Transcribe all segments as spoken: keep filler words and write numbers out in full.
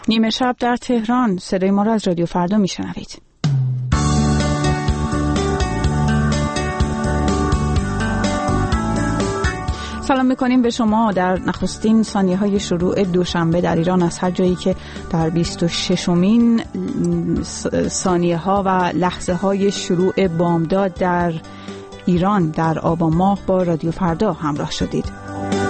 نیمه شب در تهران، صدای ما را از رادیو فردا میشنوید. سلام میکنیم به شما در نخستین ثانیه های شروع دوشنبه در ایران از هر جایی که در بیست و ششمین ثانیه ها و لحظه های شروع بامداد در ایران در آبان ماه با رادیو فردا همراه شدید.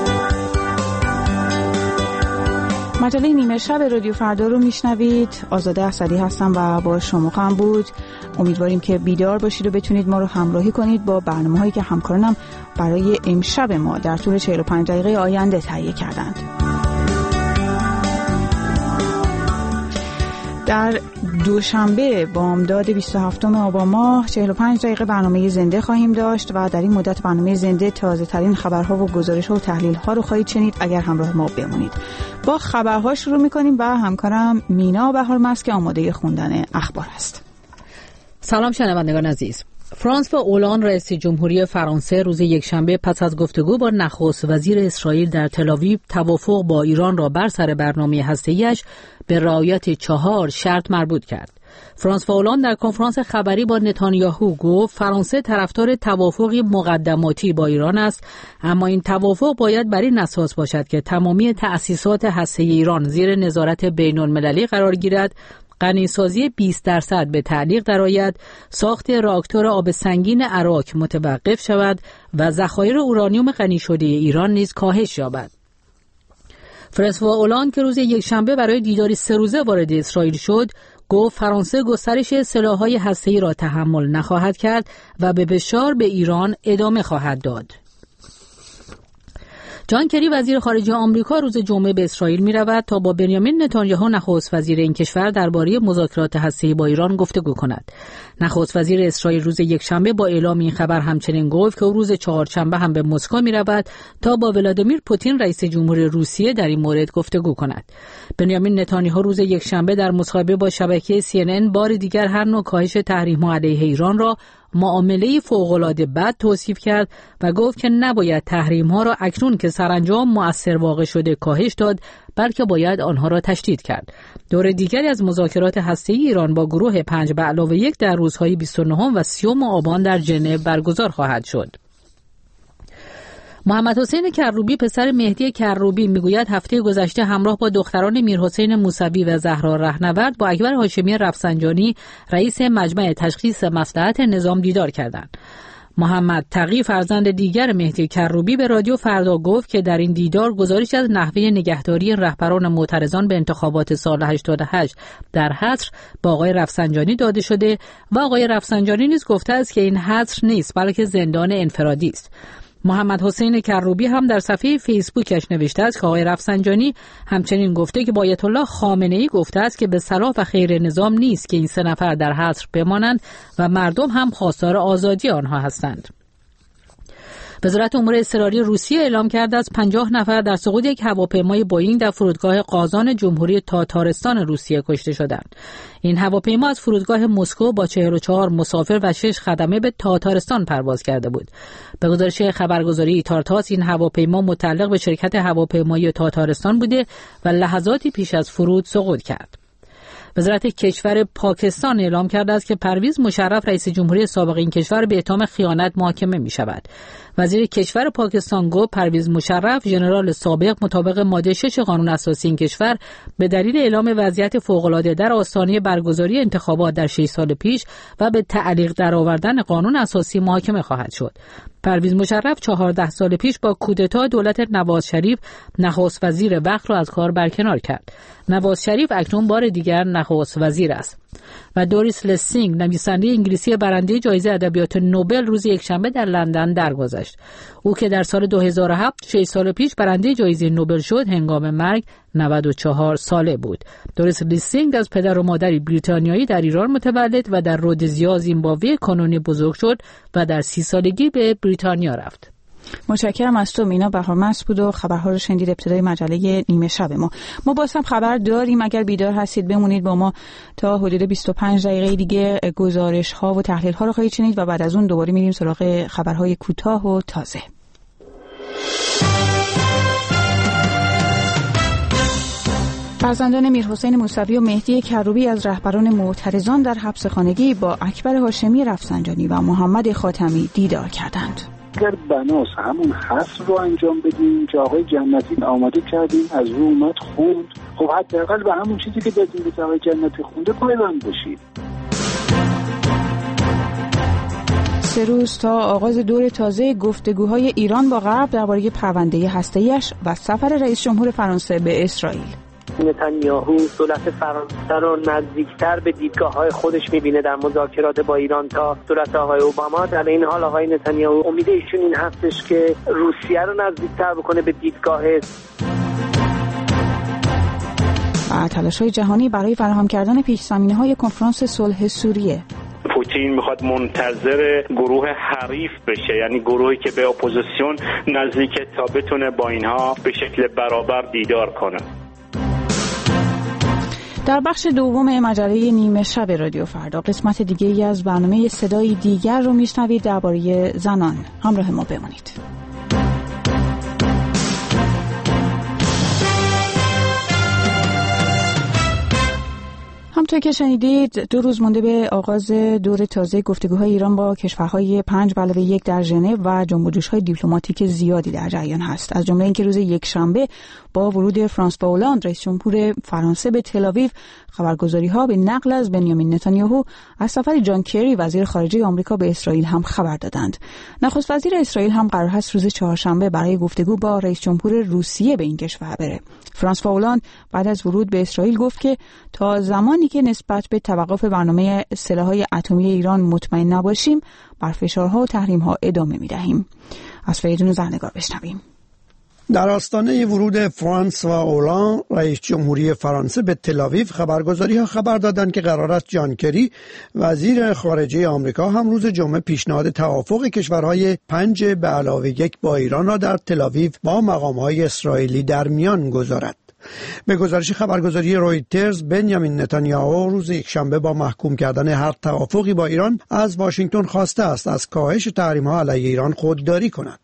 مجله نیمه شب رادیو فردا رو میشنوید. آزاده اسدی هستم و با شما خواهم بود. امیدواریم که بیدار باشید و بتونید ما رو همراهی کنید با برنامه‌هایی که همکارانم برای امشب ما در طول چهل و پنج دقیقه آینده تهیه کردند. در دوشنبه بامداد بیست و هفتم آبان ماه چهل و پنج دقیقه برنامه زنده خواهیم داشت و در این مدت برنامه زنده تازه ترین خبرها و گزارش‌ها و تحلیل‌ها رو خواهید شنید اگر همراه ما بمونید. با خبرها شروع می‌کنیم و همکارم مینا بهارمست که آماده خوندن اخبار است. سلام شنوندگان عزیز. فرانسوا اولان رئیس جمهوری فرانسه روز یکشنبه پس از گفتگو با نخست وزیر اسرائیل در تل‌آویو توافق با ایران را بر سر برنامه هسته‌ایش به رعایت چهار شرط مربوط کرد. فرانسوا اولان در کنفرانس خبری با نتانیاهو گفت فرانسه طرفدار توافقی مقدماتی با ایران است، اما این توافق باید بر این اساس باشد که تمامی تأسیسات هسته‌ای ایران زیر نظارت بین‌المللی قرار گیرد، غنیسازی بیست درصد به تعلیق درآید، ساخت راکتور آب سنگین عراق متوقف شود و ذخایر اورانیوم غنی شده ایران نیز کاهش یابد. فرانسوا اولان که روز یکشنبه برای دیداری سه روزه وارد اسرائیل شد، گفت فرانسه گسترش سلاح‌های هسته‌ای را تحمل نخواهد کرد و به فشار به ایران ادامه خواهد داد. جان کری وزیر خارجه آمریکا روز جمعه به اسرائیل می رود تا با بنیامین نتانیاهو نخست وزیر این کشور درباره مذاکرات هسته‌ای با ایران گفتگو کند. نخست وزیر اسرائیل روز یکشنبه با اعلام این خبر همچنین گفت که او روز چهارشنبه هم به مسکو می رود تا با ولادیمیر پوتین رئیس جمهوری روسیه در این مورد گفتگو کند. بنیامین نتانیاهو روز یکشنبه در مصاحبه با شبکه سی ان ان بار دیگر هر نوع کاهش تحریم‌ها علیه ایران را معامله فوق‌العاده بد توصیف کرد و گفت که نباید تحریم‌ها را اکنون که سرانجام مؤثر واقع شده کاهش داد، بلکه باید آنها را تشدید کرد. دور دیگری از مذاکرات هسته‌ای ایران با گروه پنج به علاوه یک در روزهای بیست و نه و سی آبان در ژنو برگزار خواهد شد. محمد حسین کروبی پسر مهدی کروبی میگوید هفته گذشته همراه با دختران میرحسین موسوی و زهرا رهنورد با اکبر هاشمی رفسنجانی رئیس مجمع تشخیص مصلحت نظام دیدار کردند. محمد تقی فرزند دیگر مهدی کروبی به رادیو فردا گفت که در این دیدار گزارش از نحوه نگهداری رهبران معترضان به انتخابات سال هشتاد و هشت در حصر با آقای رفسنجانی داده شده و آقای رفسنجانی نیز گفته است که این حصر نیست بلکه زندان انفرادی است. محمد حسین کروبی هم در صفحه فیسبوکش نوشته است که آقای رفسنجانی همچنین گفته که با آیت الله خامنه‌ای گفته است که به صلاح و خیر نظام نیست که این سه نفر در حصر بمانند و مردم هم خواستار آزادی آنها هستند. وزارت امور اضطراری روسیه اعلام کرده است پنجاه نفر در سقوط یک هواپیمای بوئینگ در فرودگاه قازان جمهوری تاتارستان روسیه کشته شدند. این هواپیما از فرودگاه مسکو با چهل و چهار مسافر و شش خدمه به تاتارستان پرواز کرده بود. به گزارش خبرگزاری تارتاس این هواپیما متعلق به شرکت هواپیمایی تاتارستان بوده و لحظاتی پیش از فرود سقوط کرد. وزارت کشور پاکستان اعلام کرده است که پرویز مشرف رئیس جمهوری سابق این کشور به اتهام خیانت محاکمه می شود. وزیر کشور پاکستان گفت پرویز مشرف ژنرال سابق مطابق ماده شش قانون اساسی این کشور به دلیل اعلام وضعیت فوق‌العاده در آستانه برگزاری انتخابات در شش سال پیش و به تعلیق درآوردن قانون اساسی محاکمه خواهد شد. پرویز مشرف چهارده سال پیش با کودتا دولت نواز شریف نخست وزیر وقت را از کار برکنار کرد. نواز شریف اکنون بار دیگر نخست وزیر است. و دوریس لسینگ نویسنده انگلیسی برنده جایزه ادبیات نوبل روز یکشنبه در لندن درگذشت. او که در سال دو هزار و هفت شش سال پیش برنده جایزه نوبل شد هنگام مرگ نود و چهار ساله بود. دوریس لسینگ از پدر و مادری بریتانیایی در ایران متولد و در رودزیا زیمبابوه کانونی بزرگ شد و در سی سالگی به بریتانیا رفت. متشکرم از تو مینا بهارمست بود و خبرها رو شنیدید ابتدای مجله نیمه شب ما. ما باز هم خبر داریم، اگر بیدار هستید بمونید با ما تا حدود بیست و پنج دقیقه دیگه گزارش ها و تحلیل ها رو خواهید شنید و بعد از اون دوباره میریم سراغ خبرهای کوتاه و تازه. فرزندان میرحسین موسوی و مهدی کروبی از رهبران معترضان در حبس خانگی با اکبر هاشمی رفسنجانی و محمد خاتمی دیدار کردند. اگر بناس همون حصر رو انجام بدیم که آقای جنتی آماده کردیم از رو اومد خوند، خب حداقل به همون چیزی که دادیم به آقای جنتی خونده پایبند باشید. سه روز تا آغاز دور تازه گفتگوهای ایران با غرب درباره پرونده هسته‌ایش و سفر رئیس جمهور فرانسه به اسرائیل. نتانیاهو دولت فرانسه رو نزدیکتر به دیدگاه‌های خودش می‌بینه در مذاکرات با ایران تا دولت آقای اوباما. در این حال آقای نتانیاهو امید ایشون این هستش که روسیه رو نزدیکتر بکنه به دیدگاه و تلاش‌های جهانی برای فراهم کردن پیش‌زمینه‌های کنفرانس صلح سوریه. پوتین میخواد منتظر گروه حریف بشه، یعنی گروهی که به اپوزیسیون نزدیکه تا بتونه با اینها به شکل برابر دیدار کنه. در بخش دوم مجله نیمه شب رادیو فردا قسمت دیگه ای از برنامه صدای دیگر رو میشنوید درباره زنان. همراه ما بمونید. همونطور که شنیدید دو روز مونده به آغاز دور تازه گفتگوهای ایران با کشورهای پنج به علاوه یک در ژنو و جنب و جوش‌های دیپلماتیک زیادی در جریان هست. از جمله اینکه روز یکشنبه با ورود فرانسوا اولاند رئیس جمهور فرانسه به تل‌آویو خبرگزاری‌ها به نقل از بنیامین نتانیاهو از سفر جان کری وزیر خارجه آمریکا به اسرائیل هم خبر دادند. نخست وزیر اسرائیل هم قرار هست روز چهارشنبه برای گفتگو با رئیس جمهور روسیه به این کشور بره. فرانسوا اولاند بعد از ورود به اسرائیل گفت که تا زمانی که نسبت به توقف برنامه سلاح‌های اتمی ایران مطمئن نباشیم بر فشارها و تحریم‌ها ادامه می‌دهیم. از فریدون زرنگار بشنویم. در آستانه ورود فرانسوا اولاند رئیس جمهوری فرانسه به تل‌آویو خبرگزاری‌ها خبر دادند که قرار است جان کری وزیر خارجه آمریکا هم روز جمعه پیشنهاد توافق کشورهای پنج به علاوه یک با ایران را در تل‌آویو با مقام‌های اسرائیلی در میان گذارد. به گزارش خبرگزاری رویترز بنیامین نتانیاهو روز یکشنبه با محکوم کردن هر توافقی با ایران از واشنگتن خواسته است از کاهش تحریم‌ها علیه ایران خودداری کند.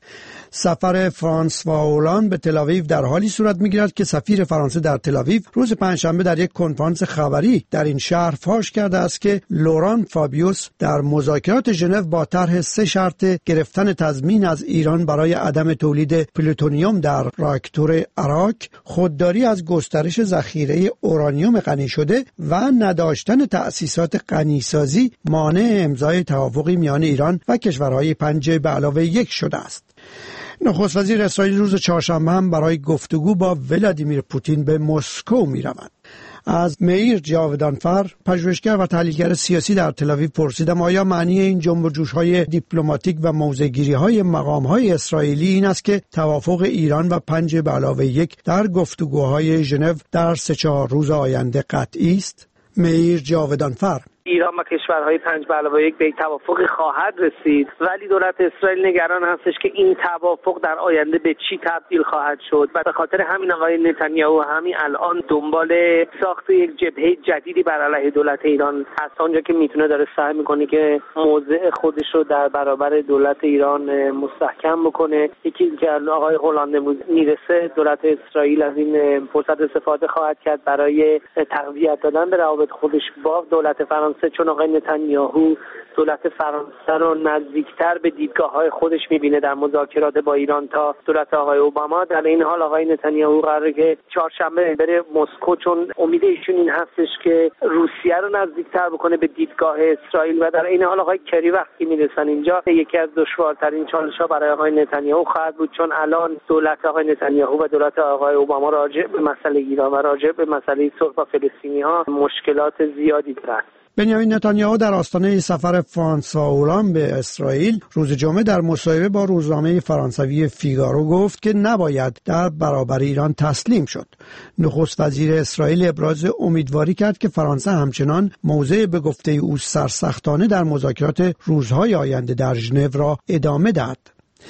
سفر فرانسوا اولاند به تل‌آویو در حالی صورت می‌گیرد که سفیر فرانسه در تل‌آویو روز پنجشنبه در یک کنفرانس خبری در این شهر فاش کرده است که لوران فابیوس در مذاکرات ژنو با طرح سه شرط گرفتن تضمین از ایران برای عدم تولید پلوتونیوم در راکتور اراک، خودداری از گسترش ذخیره اورانیوم غنی شده و نداشتن تأسیسات غنیسازی مانع امضای توافقی میان ایران و کشورهای پنج به علاوه یک شده است. نخست وزیر اسرائیل روز چهارشنبه هم برای گفتگو با ولادیمیر پوتین به مسکو می روند. از میر جاودانفر، پژوهشگر و تحلیلگر سیاسی در تل‌آویو پرسیدم آیا معنی این جنب و جوش‌های دیپلماتیک و موضع‌گیری‌های مقام‌های اسرائیلی این است که توافق ایران و پنج به علاوه یک در گفتگوهای ژنو در سه چهار روز آینده قطعی است؟ میر جاودانفر: ایران و کشورهای پنج به علاوه یک به توافقی خواهد رسید، ولی دولت اسرائیل نگران هستش که این توافق در آینده به چی تبدیل خواهد شد و به خاطر همین آقای نتانیاهو همین الان دنبال ساخت یک جبهه جدیدی بر علیه دولت ایران هست. آنجا که میتونه داره سعی میکنه که موضع خودش رو در برابر دولت ایران مستحکم بکنه. یکی که آقای هولند میرسه، دولت اسرائیل از این فرصت استفاده خواهد کرد برای تقویت دادن به روابط خودش با دولت فرانسه، چون آقای نتانیاهو دولت فرانسه رو نزدیکتر به دیدگاه‌های خودش می‌بینه در مذاکرات با ایران تا دولت آقای اوباما. در این حال آقای نتانیاهو قراره که چهارشنبه بره مسکو، چون امید ایشون این هستش که روسیه رو نزدیکتر بکنه به دیدگاه اسرائیل و در این حال آقای کری وقتی میرسن اینجا یکی از دشوارترین چالش‌ها برای آقای نتانیاهو خواهد بود، چون الان دولت آقای نتانیاهو و دولت آقای اوباما راجع به مسئله ایران و راجع به مسئله صلح با فلسطینی‌ها مشکلات زیادی دارند. بنیامین نتانیاهو در آستانه سفر فرانسوا اولاند به اسرائیل روز جمعه در مصاحبه با روزنامه فرانسوی فیگارو گفت که نباید در برابر ایران تسلیم شد. نخست وزیر اسرائیل ابراز امیدواری کرد که فرانسه همچنان موضع به گفته او سرسختانه در مذاکرات روزهای آینده در ژنو را ادامه دهد.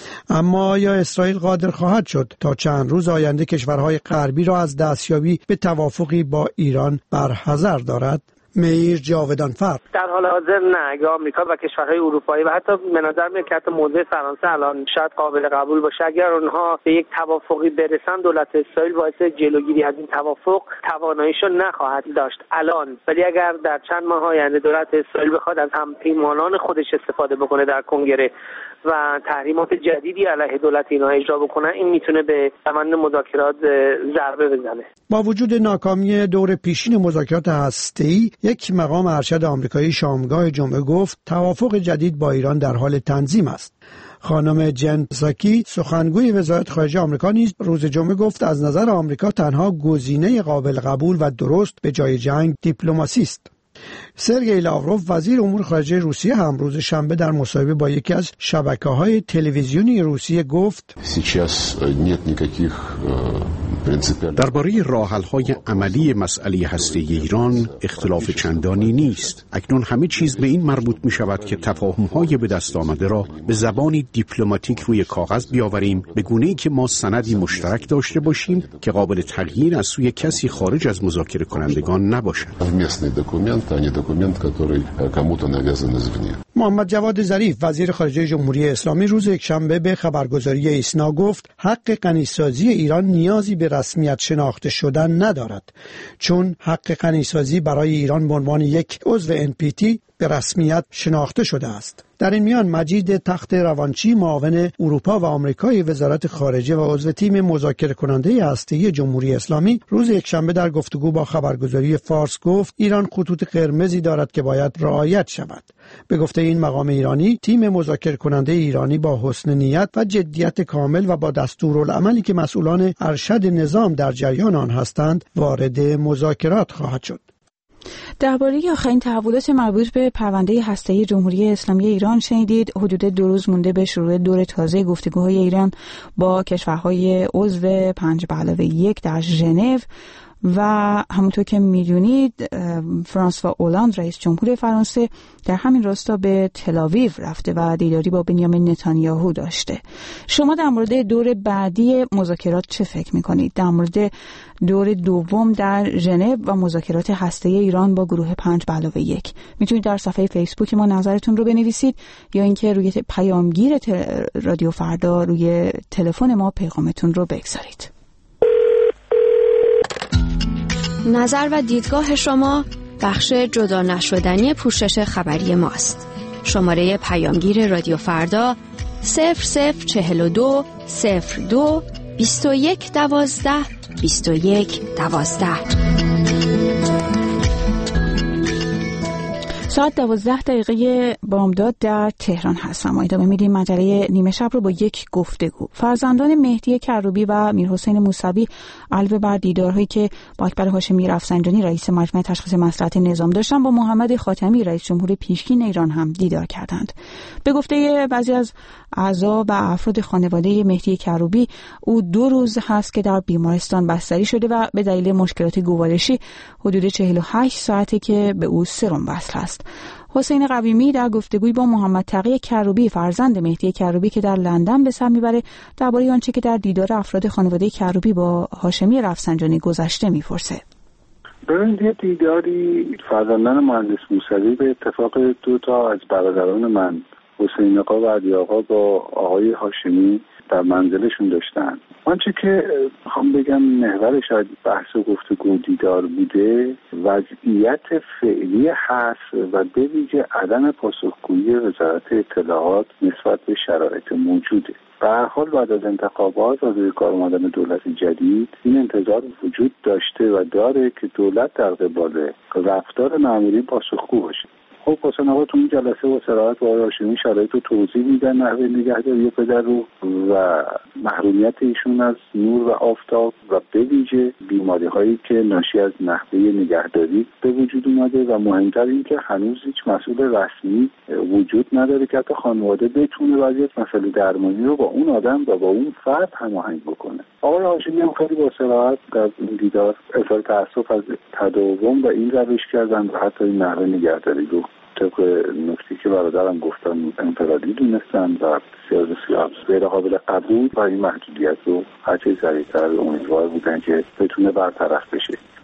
اما آیا اسرائیل قادر خواهد شد تا چند روز آینده کشورهای غربی را از دستیابی به توافقی با ایران برحذر دارد؟ میر جاودانفر: در حال حاضر نه. اگه آمریکا و کشورهای اروپایی و حتی به نظر میاد که حتی موضع فرانسه الان شاید قابل قبول باشه، اگر اونها به یک توافقی برسن، دولت اسرائیل باعث جلوگیری از این توافق تواناییشو نخواهد داشت الان. ولی اگر در چند ماه آینده دولت اسرائیل بخواد از همپیمانان خودش استفاده بکنه در کنگره و تحریمات جدیدی علیه دولت اینا اجرا بکنن، این میتونه به روند مذاکرات ضربه بزنه. با وجود ناکامی دور پیشین مذاکرات هسته‌ای، یک مقام ارشد آمریکایی شامگاه جمعه گفت توافق جدید با ایران در حال تنظیم است. خانم جن پساکی، سخنگوی وزارت خارجه آمریکا، نیز روز جمعه گفت از نظر آمریکا تنها گزینه قابل قبول و درست به جای جنگ دیپلماسی است. سرگئی لاوروف، وزیر امور خارجه روسیه، هم روز شنبه در مصاحبه با یکی از شبکه‌های تلویزیونی روسیه گفت درباره راه‌حل‌های عملی مسئله هسته‌ای ایران اختلاف چندانی نیست. اکنون همه چیز به این مربوط می‌شود که تفاهم‌های به دست آمده را به زبانی دیپلماتیک روی کاغذ بیاوریم، به گونه‌ای که ما سندی مشترک داشته باشیم که قابل تغییر از سوی کسی خارج از مذاکره کنندگان نباشد. محمد جواد ظریف، وزیر خارجه جمهوری اسلامی، روز یکشنبه به خبرگزاری ایسنا گفت حق غنیسازی ایران نیازی به رسمیت شناخته شدن ندارد، چون حق غنیسازی برای ایران به عنوان یک عضو ان پی تی به رسمیت شناخته شده است. در این میان مجید تخت روانچی، معاون اروپا و آمریکای وزارت خارجه و عضو تیم مذاکره کننده هسته‌ای جمهوری اسلامی، روز یکشنبه در گفتگو با خبرگزاری فارس گفت ایران خطوط قرمزی دارد که باید رعایت شود. به گفته این مقام ایرانی، تیم مذاکره کننده ایرانی با حسن نیت و جدیت کامل و با دستورالعملی که مسئولان ارشد نظام در جریان آن هستند وارد مذاکرات خواهد شد. درباره آخرین تحولات مربوط به پرونده هسته‌ای جمهوری اسلامی ایران شنیدید. حدود دو روز مونده به شروع دور تازه گفتگوهای ایران با کشورهای عضو پنج به علاوه یک در ژنو و همونطور که میدونید فرانسوا اولاند، رئیس جمهور فرانسه، در همین راستا به تل‌آویو رفته و دیداری با بنیامین نتانیاهو داشته. شما در مورد دور بعدی مذاکرات چه فکر میکنید؟ در مورد دور دوم در ژنو و مذاکرات هسته‌ای ایران با گروه پنج به علاوه یک میتونید در صفحه فیسبوک ما نظرتون رو بنویسید یا اینکه روی پیامگیر رادیو فردا روی تلفن ما پیغامتون رو بگذارید. نظر و دیدگاه شما بخش جدا نشدنی پوشش خبری ماست. شماره پیامگیر رادیو فردا صفر صفر چهل و دو صفر دو بیست و یک دوازده بیست و یک دوازده. ساعت دوازده دقیقه بامداد در تهران هستم. ما ادامه میدیم مجله نیمه شب رو با یک گفتگو. فرزندان مهدی کروبی و میرحسین موسوی علاوه بر دیدارهایی که با اکبر هاشمی رفسنجانی رئیس مجمع تشخیص مصلحت نظام داشتن، با محمد خاتمی رئیس جمهور پیشین ایران هم دیدار کردند. به گفته بعضی از اعضا و افراد خانواده مهدی کروبی، او دو روز هست که در بیمارستان بستری شده و به دلیل مشکلات گوارشی حدود چهل و هشت ساعته که به او سرم وصل است. حسین قویمی در گفتگوی با محمد تقی کروبی، فرزند مهدی کروبی که در لندن به سر میبره، درباره آنچه که در دیدار افراد خانواده کروبی با هاشمی رفسنجانی گذشته میپرسه. ببینید، یه دیداری فرزندان مهندس موسوی به اتفاق دو تا از برادران من، حسین آقا و علی آقا، با آقای هاشمی در منزلشون داشتن. آنچه که میخوام بگم محور شاید بحث و گفتگو دیدار بوده، وضعیت فعلی هست و به ویژه عدم پاسخگویی وزارت اطلاعات نسبت به شرایط موجوده. به هر حال بعد از انتخابات و روی کار اومدن دولت جدید، این انتظار وجود داشته و داره که دولت در قبال رفتار مامورین پاسخگو باشه. خب حسین آقا تو این جلسه و صراحت با آقای هاشمی شرایط رو توضیح میدن، نحوه نگهداری پدر رو و محرومیت ایشون از نور و آفتاب و به ویژه بیماری هایی که ناشی از نحوه نگهداری به وجود اومده و مهمتر این که هنوز هیچ مسئول رسمی وجود نداره که حتی خانواده بتونه وضعیت مسئله درمانی رو با اون آدم و با اون فرد هماهنگ بکنه. آقای هاشمی هم خیلی با صراحت در این دیدار اظهار تأسف از تداوم و این روش کردن و حتی این نحوه نگهداری رو طبق نکتی که برادرم گفتن انفرادی دونستن و بسیار بسیار غیر قابل قبول و این محدودیت رو هرچه سریعتر امیدوار بودن که بتونه برطرف بشه.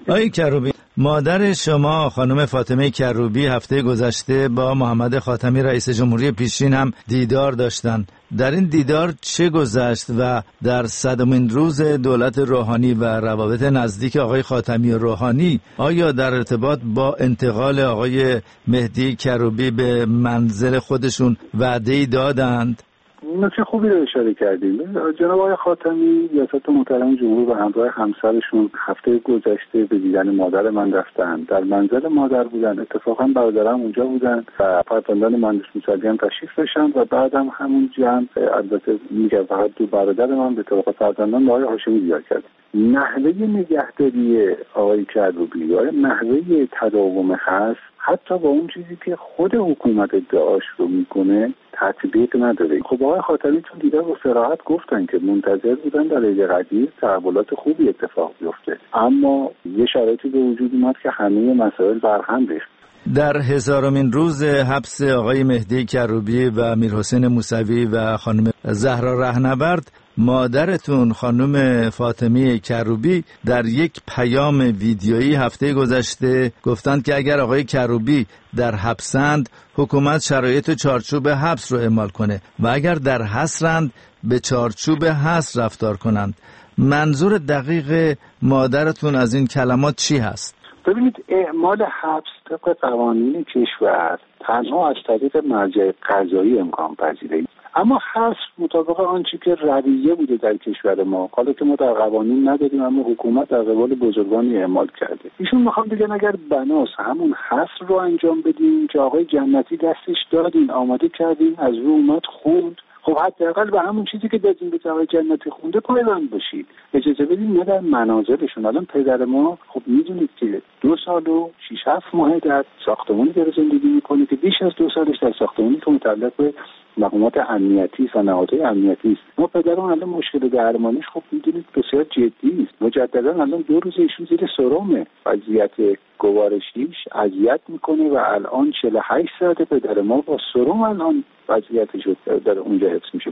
آقای کروبی، مادر شما خانم فاطمه کروبی هفته گذشته با محمد خاتمی رئیس جمهوری پیشین هم دیدار داشتن. در این دیدار چه گذشت و در صدمین روز دولت روحانی و روابط نزدیک آقای خاتمی و روحانی آیا در ارتباط با انتقال آقای مهدی کروبی به منزل خودشون وعده‌ای دادند؟ نکته خوبی رو اشاره کردیم. جناب آقای خاتمی ریاست محترم جمهوری و همراه همسرشون هفته گذشته به دیدن مادر من رفتن. در منزل مادر بودن، اتفاقا برادرم اونجا بودن و فرزندان مهندس موسوی هم تشریف داشتن و بعدم همون جمع، البته میگم فقط دو برادر من به طرف فرزندان آقای هاشمی دیدار کرد. نحوه نگهداری آقای کروبی یا نحوه تداوم هست حتی با اون چیزی که خود حکومت ادعاش رو میکنه تطبیق نداره. خب آقای خاتمی تو دیدار با صراحت گفتن که منتظر بودن در عید قدیر تحولات خوبی اتفاق بیفته، اما یه شرایطی به وجود اومد که همه مسائل برهم ریخت. در هزارمین روز حبس آقای مهدی کروبی و میرحسین موسوی و خانم زهرا رهنورد، مادرتون خانم فاطمه کروبی در یک پیام ویدیویی هفته گذشته گفتند که اگر آقای کروبی در حبسند حکومت شرایط چارچوب حبس رو اعمال کنه و اگر در حصرند به چارچوب حصر رفتار کنند. منظور دقیق مادرتون از این کلمات چی هست؟ ببینید، اعمال حبس طبق قوانین کشور تنها از طریق مرجع قضایی امکان پذیره، اما حبس مطابق آنچه که رویه بوده در کشور ما، حالا که ما در قوانین نداریم اما حکومت در قبال بزرگانی اعمال کرده. ایشون میخوام بگن اگر بناس همون حبس رو انجام بدیم که آقای جنتی دستش دادین، آماده کردین، از رو اومد خوند، خب حداقل به همون چیزی که دادیم به آقای جنتی خونده پایبند باشید. اجازه بدید ما در منازلشون، الان پدر ما خب میدونید که دو سال و شیش هفت ماه در ساختمانی داره زندگی میکنه که بیش از دو سالش در ساختمانی که متعلق به مقامات امنیتی است و نهادهای امنیتی است. ما پدرمون الان مشکل درمانیش خب میدونید بسیار جدی است. مجددا الان دو روز ایشون زیر سرمه، وضعیت گوارشیش اذیت میکنه و الان چهل و هشت ساعت پدر ما با سرم الان وضعیتش در اونجا حفظ میشه.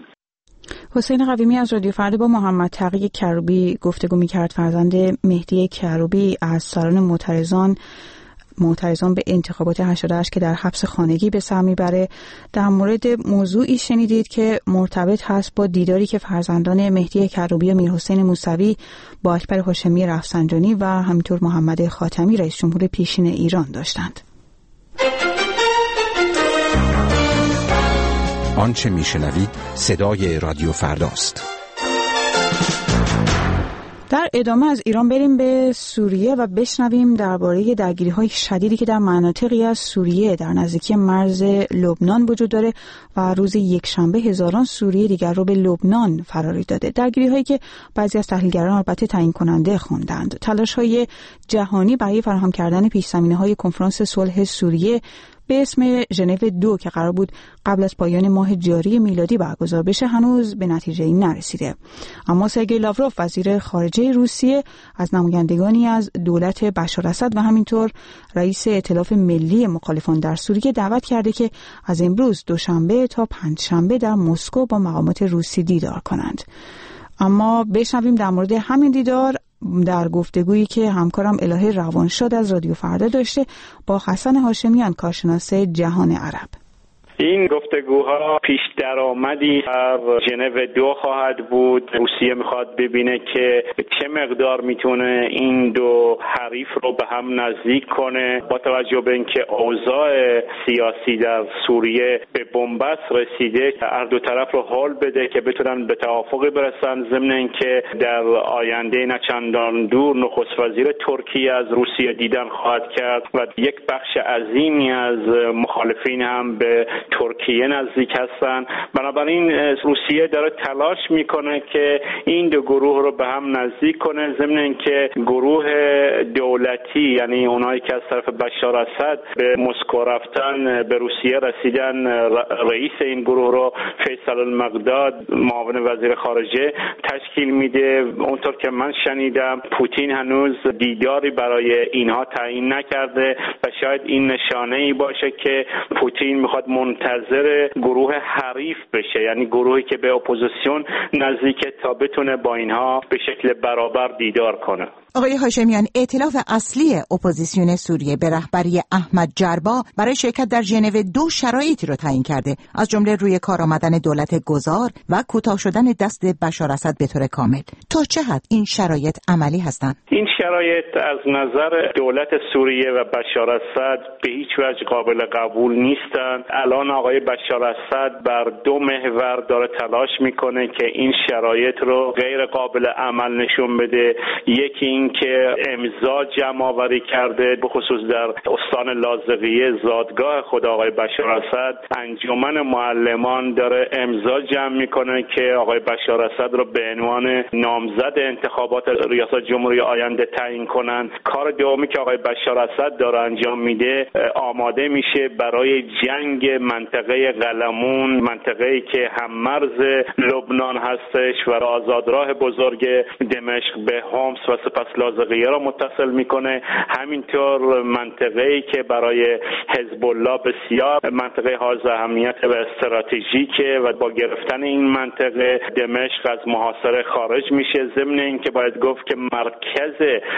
حسین قویمی از رادیو فردا با محمد تقی کروبی گفتگو میکرد. فرزند مهدی کروبی از سالن معترضان معترضان به انتخابات هشتاد و هشت که در حبس خانگی به سر میبره. در مورد موضوعی شنیدید که مرتبط هست با دیداری که فرزندان مهدی کروبی و میرحسین موسوی با اکبر هاشمی رفسنجانی و همینطور محمد خاتمی رئیس جمهور پیشین ایران داشتند. آنچه میشنوید صدای رادیو فرداست. در ادامه از ایران بریم به سوریه و بشنویم درباره درگیری‌های شدیدی که در مناطقی از سوریه در نزدیکی مرز لبنان وجود داره و روز یکشنبه هزاران سوریه دیگر رو به لبنان فراری داده. درگیری‌هایی که بعضی از تحلیلگران البته تعیین کننده خوندند. تلاش‌های جهانی برای فراهم کردن پیش‌زمینه‌های کنفرانس صلح سوریه به اسم ژنو دو که قرار بود قبل از پایان ماه جاری میلادی برگزار بشه هنوز به نتیجه‌ای نرسیده. اما سرگئی لاوروف وزیر خارجه روسیه از نمایندگانی از دولت بشار اسد و همینطور رئیس ائتلاف ملی مخالفان در سوریه دعوت کرده که از امروز دوشنبه تا پنجشنبه در مسکو با مقامات روسی دیدار کنند. اما بشنویم در مورد همین دیدار در گفتگویی که همکارم الهه روانشاد از رادیو فردا داشته با حسن هاشمیان، کارشناس جهان عرب. این گفتگوها پیش درآمدی در ژنو دو خواهد بود. روسیه میخواد ببینه که چه مقدار میتونه این دو حریف رو به هم نزدیک کنه، با توجه به اینکه اوضاع سیاسی در سوریه به بنبست رسیده، هر دو طرف رو حال بده که بتونن به توافقی برسن، ضمن اینکه در آینده نه چندان دور نخست وزیر ترکیه از روسیه دیدن خواهد کرد و یک بخش عظیمی از مخالفین هم به ترکیه نزدیک هستن. بنابراین روسیه داره تلاش میکنه که این دو گروه رو به هم نزدیک کنه، ضمن اینکه گروه دولتی یعنی اونایی که از طرف بشار اسد به مسکو رفتن به روسیه رسیدن، رئیس این گروه رو فیصل المقداد معاون وزیر خارجه تشکیل میده. اونطور که من شنیدم پوتین هنوز دیداری برای اینها تعیین نکرده و شاید این نشانه ای باشه که پوتین میخواد منتظر گروه حریف بشه، یعنی گروهی که به اپوزیسیون نزدیکه تا بتونه با اینها به شکل برابر دیدار کنه. آقای هاشمیان، ائتلاف اصلی اپوزیسیون سوریه به رهبری احمد جربا برای شرکت در ژنو دو شرایطی رو تعیین کرده، از جمله روی کار آمدن دولت گذار و کوتاه شدن دست بشار اسد به طور کامل. تا چه حد این شرایط عملی هستند؟ این شرایط از نظر دولت سوریه و بشار اسد به هیچ وجه قابل قبول نیستند. الان آقای بشار اسد بر دو محور داره تلاش میکنه که این شرایط رو غیر قابل عمل نشون بده. یکی این که امضا جمع آوری کرده، به خصوص در استان لاذقیه زادگاه خود آقای بشار اسد، انجمن معلمان داره امضا جمع میکنه که آقای بشار اسد رو به عنوان نامزد انتخابات ریاست جمهوری آینده تعیین کنن. کار دومی که آقای بشار اسد داره انجام میده، آماده میشه برای جنگ منطقه قلمون، منطقه‌ای که هم مرز لبنان هستش و آزادراه بزرگ دمشق به حمص و سپس لاذقیه را متصل میکنه. همینطور منطقه‌ای که برای حزب الله بسیار منطقه حائز اهمیت و استراتژیکه و با گرفتن این منطقه دمشق از محاصره خارج میشه. ضمن اینکه باید گفت که مرکز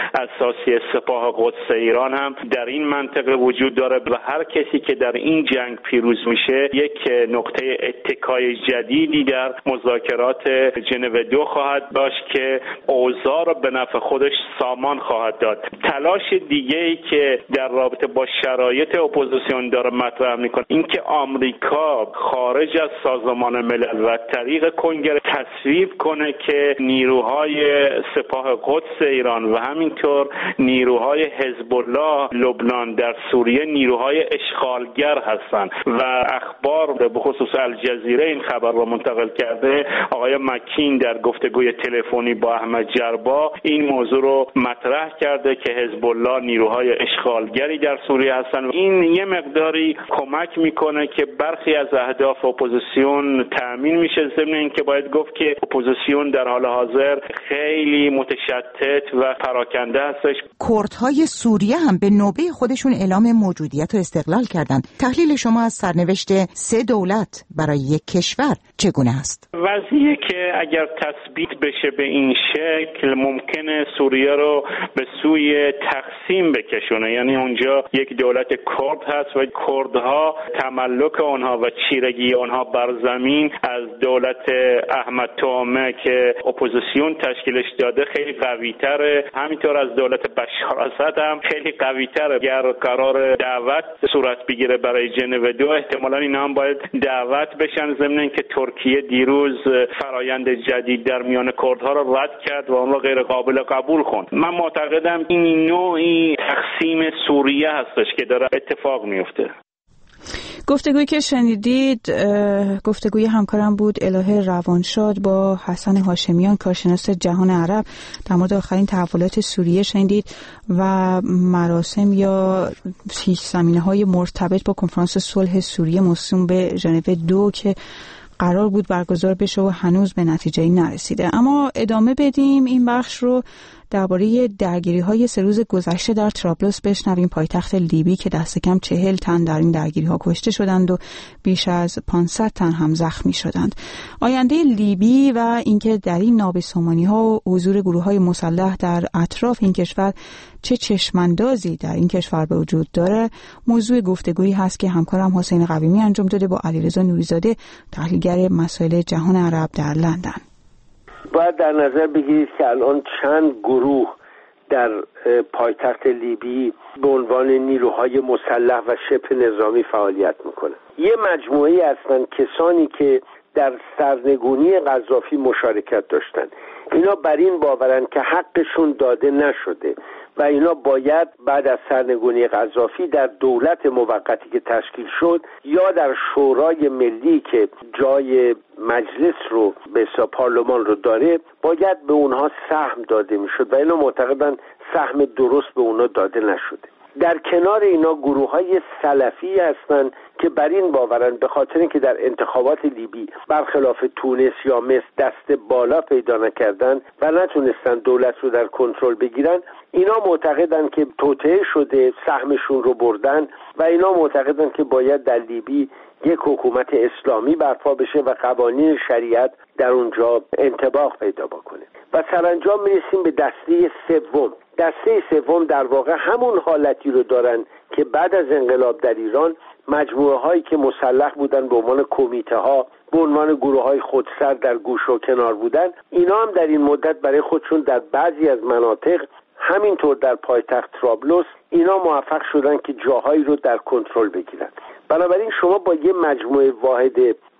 اساسی سپاه قدس ایران هم در این منطقه وجود داره و هر کسی که در این جنگ پیروز میشه یک نقطه اتکای جدیدی در مذاکرات ژنو دو خواهد داشت که اوضاع را به نفع خودش سامان خواهد داد. تلاش دیگه ای که در رابطه با شرایط اپوزیسیون داره مطرح میکنه اینکه آمریکا خارج از سازمان ملل و طریق کنگره تصویب کنه که نیروهای سپاه قدس ایران و همینطور نیروهای حزب الله لبنان در سوریه نیروهای اشغالگر هستند و اخبار به خصوص الجزیره این خبر را منتقل کرده. آقای مکین در گفتگوی تلفنی با احمد جربا این موضوع رو مطرح کرده که حزب الله نیروهای اشغالگری در سوریه هستند. این یه مقداری کمک میکنه که برخی از اهداف اپوزیسیون تأمین میشه. ضمن اینکه باید گفت که اپوزیسیون در حال حاضر خیلی متشتت و پراکنده هستش. کردهای سوریه هم به نوبه خودشون اعلام موجودیت و استقلال کردند. تحلیل شما از سرنوشت سه دولت برای یک کشور چگونه است؟ وضعیه که اگر تثبیت بشه به این شکل ممکنه سوریه رو به سوی تقسیم بکشونه. یعنی اونجا یک دولت کرد هست و کردها تملک آنها و چیرگی آنها بر زمین از دولت احمد تومه که اپوزیسیون تشکیلش داده خیلی قوی‌تره. همینطور از دولت بشار اسد هم خیلی قوی‌تره. اگر قرار دعوت صورت بگیره برای ژنو دو احتمالاً اینا هم باید دعوت بشن. ضمن اینکه ترکیه دیروز فرایند جدید در میان کردها را رد کرد و اون را غیر قابل قبول خوند. من معتقدم این نوعی تقسیم سوریه هستش که داره اتفاق میفته. گفتگویی که شنیدید گفتگوی همکارم بود الهه روانشاد با حسن هاشمیان، کارشناس جهان عرب، در مورد آخرین تحولات سوریه شنیدید و مراسم یا پیش زمینه‌های مرتبط با کنفرانس صلح سوریه موسوم به ژنو دو که قرار بود برگزار بشه و هنوز به نتیجه‌ای نرسیده. اما ادامه بدیم این بخش رو درباره درگیری‌های سه روز گذشته در طرابلس بشنویم، پایتخت لیبی که دست کم چهل تن در این درگیری‌ها کشته شدند و بیش از پانصد تن هم زخمی شدند. آینده لیبی و اینکه در این نابسامانی‌ها و حضور گروه‌های مسلح در اطراف این کشور چه چشماندازی در این کشور به وجود داره موضوع گفتگویی هست که همکارم حسین قویمی انجام داده با علیرضا نوری‌زاده، تحلیلگر مسائل جهان عرب در لندن. باید در نظر بگیرید که الان چند گروه در پایتخت لیبی به عنوان نیروهای مسلح و شبه نظامی فعالیت میکنه. یه مجموعه هستن کسانی که در سرنگونی قذافی مشارکت داشتن. اینا بر این باورن که حقشون داده نشده و اینا باید بعد از سرنگونی قذافی در دولت موقتی که تشکیل شد یا در شورای ملی که جای مجلس رو به حساب پارلمان رو داره باید به اونها سهم داده میشد و اینا معتقدن سهم درست به اونها داده نشده. در کنار اینا گروه های سلفی هستن که بر این باورن به خاطر اینکه در انتخابات لیبی برخلاف تونس یا مصر دست بالا پیدا نکردن و نتونستن دولت رو در کنترل بگیرن، اینا معتقدن که توطئه شده، سهمشون رو بردن و اینا معتقدن که باید در لیبی یک حکومت اسلامی برپا بشه و قوانین شریعت در اونجا انطباق پیدا بکنه. و سرانجام میرسیم به دسته سوم دسته سوم در واقع همون حالتی رو دارن که بعد از انقلاب در ایران مجموعه هایی که مسلح بودن به عنوان کمیته ها، به عنوان گروه های خودسر در گوش و کنار بودن، اینا هم در این مدت برای خودشون در بعضی از مناطق، همینطور در پایتخت طرابلس، اینا موفق شدن که جاهایی رو در کنترل بگیرن. بنابراین شما با یه مجموعه واحد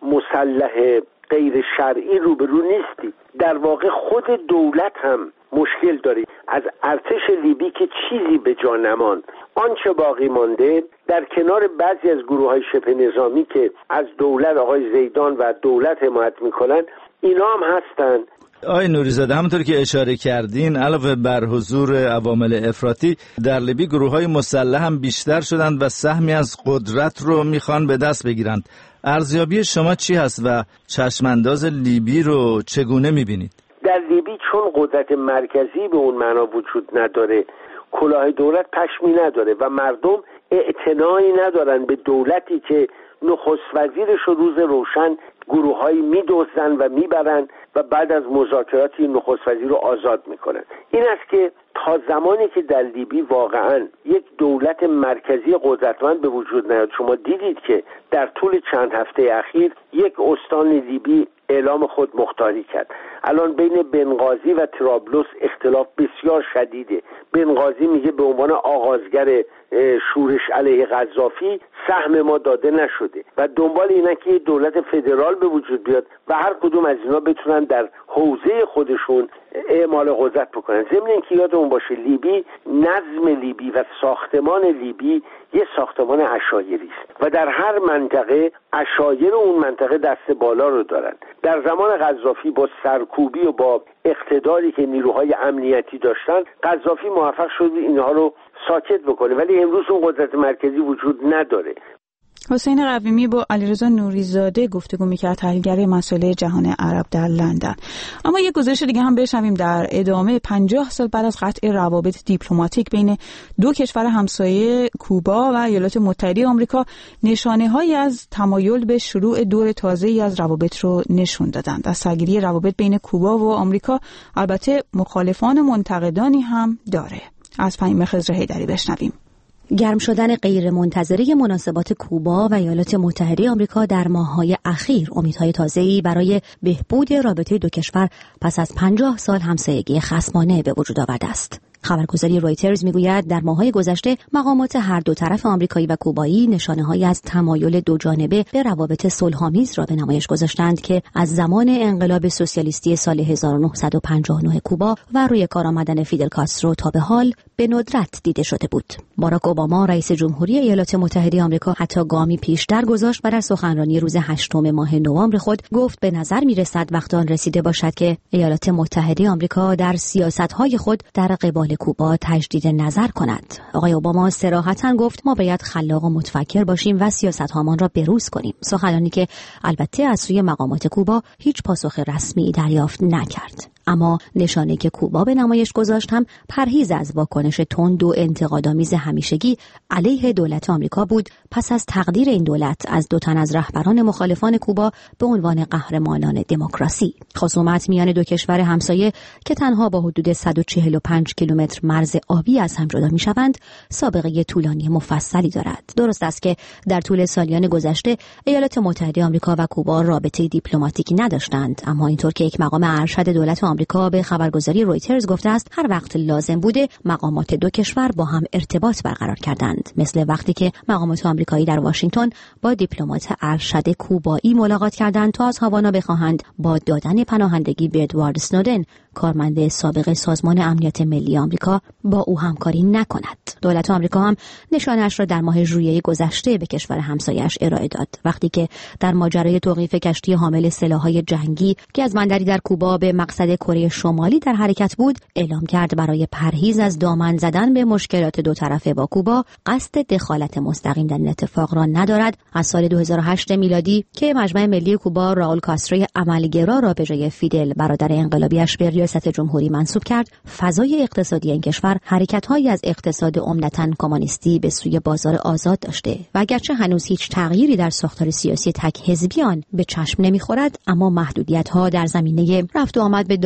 مسلح غیر شرعی روبرو نیستی. در واقع خود دولت هم مشکل داره. از ارتش لیبی که چیزی به جا نماند، آنچه باقی مانده در کنار بعضی از گروه‌های شبه نظامی که از دولت آقای زیدان و دولت حمایت میکنن، اینا هم هستن. آقای نوری‌زاده، همونطور که اشاره کردین، علاوه بر حضور عوامل افراطی در لیبی، گروه‌های مسلح هم بیشتر شدند و سهمی از قدرت رو میخوان به دست بگیرند. ارزیابی شما چی هست و چشمانداز لیبی رو چگونه میبینید؟ در لیبی چون قدرت مرکزی به اون معنا وجود نداره، کلاه دولت پشمی نداره و مردم اعتنایی ندارن به دولتی که نخست وزیرش رو روز روشن گروه‌هایی می‌دزدن و میبرن و بعد از مذاکراتی نخست وزیر رو آزاد میکنن. این است که تا زمانی که در لیبی واقعا یک دولت مرکزی قدرتمند به وجود نیاد، شما دیدید که در طول چند هفته اخیر یک استان لیبی اعلام خود مختاری کرد. الان بین بنغازی و طرابلس اختلاف بسیار شدیده. بنغازی میگه به عنوان آغازگر شورش علیه قذافی سهم ما داده نشده و دنبال اینه که دولت فدرال به وجود بیاد و هر کدوم از اینا بتونن در حوزه خودشون اعمال قدرت بکنن. ضمن اینکه یادمون باشه لیبی، نظم لیبی و ساختمان لیبی یه ساختمان عشایری است و در هر منطقه عشایر اون منطقه دست بالا رو دارن. در زمان قذافی با سرکوبی و با اقتداری که نیروهای امنیتی داشتن، قذافی موفق شد اینها رو ساکت بکنه، ولی امروز اون قدرت مرکزی وجود نداره. حسین قویمی با علیرضا نوری‌زاده گفتگو می‌کرد، تحلیلگر مسائل جهان عرب در لندن. اما یک گزارش دیگه هم بشنویم در ادامه. پنجاه سال بعد از قطع روابط دیپلماتیک بین دو کشور همسایه کوبا و ایالات متحده آمریکا، نشانه‌هایی از تمایل به شروع دور تازه‌ای از روابط رو نشون دادند. از سرگیری روابط بین کوبا و آمریکا البته مخالفان منتقدانی هم داره. از فهیم خضر حیدری بشنویم. گرم شدن غیر منتظره مناسبات کوبا و ایالات متحده آمریکا در ماه‌های اخیر امیدهای تازه‌ای برای بهبود رابطه دو کشور پس از پنجاه سال همسایگی خصمانه به وجود آورده است. خبرگزاری رویترز میگوید در ماه‌های گذشته مقامات هر دو طرف آمریکایی و کوبایی نشانه‌هایی از تمایل دو جانبه به روابط صلح‌آمیز را به نمایش گذاشتند که از زمان انقلاب سوسیالیستی سال هزار و نهصد و پنجاه و نه کوبا و روی کار آمدن فیدل کاسترو تا به حال به ندرت دیده شده بود. باراک اوباما رئیس جمهوری ایالات متحده آمریکا حتی گامی پیشتر گذاشت و در سخنرانی روز هشتم ماه نوامبر خود گفت به نظر می‌رسد وقت آن رسیده باشد که ایالات متحده آمریکا در سیاست‌های خود در قبال کوبا تجدید نظر کند. آقای اوباما صراحتاً گفت ما باید خلاق و متفکر باشیم و سیاست‌هامان را بروز کنیم. سخنانی که البته از سوی مقامات کوبا هیچ پاسخ رسمی دریافت نکرد. اما نشانه که کوبا به نمایش گذاشت هم پرهیز از واکنش تند و انتقادآمیز همیشگی علیه دولت آمریکا بود پس از تقدیر این دولت از دو تن از رهبران مخالفان کوبا به عنوان قهرمانان دموکراسی. خصومت میان دو کشور همسایه که تنها با حدود صد و چهل و پنج کیلومتر مرز آبی از هم جدا میشوند سابقه طولانی مفصلی دارد. درست است که در طول سالیان گذشته ایالات متحده آمریکا و کوبا رابطه دیپلماتیکی نداشتند، اما اینطور که یک مقام ارشد دولت آمریکا به خبرگزاری رویترز گفته است هر وقت لازم بوده مقامات دو کشور با هم ارتباط برقرار کردند، مثل وقتی که مقامات آمریکایی در واشنگتن با دیپلمات ارشد کوبایی ملاقات کردند تا از هاوانا بخواهند با دادن پناهندگی به ادوارد اسنودن، کارمند سابق سازمان امنیت ملی آمریکا، با او همکاری نکند. دولت آمریکا هم نشانه‌اش را در ماه ژوئیه گذشته به کشور همسایه‌اش ارائه داد، وقتی که در ماجرای توقیف کشتی حامل سلاح‌های جنگی که از بندری در کوبا به مقصد کره شمالی در حرکت بود، اعلام کرد برای پرهیز از دامن زدن به مشکلات دو طرفه با کوبا قصد دخالت مستقیم در این اتفاق را ندارد. از سال دو هزار و هشت میلادی که مجمع ملی کوبا راول کاسترو عملگرا را به جای فیدل برادر انقلابیش به ریاست جمهوری منصوب کرد، فضای اقتصادی این کشور حرکت‌هایی از اقتصاد عمدتاً کمونیستی به سوی بازار آزاد داشته و اگرچه هنوز هیچ تغییری در ساختار سیاسی تک حزبی آن به چشم نمی‌خورد، اما محدودیت‌ها در زمینه رفت و آمد به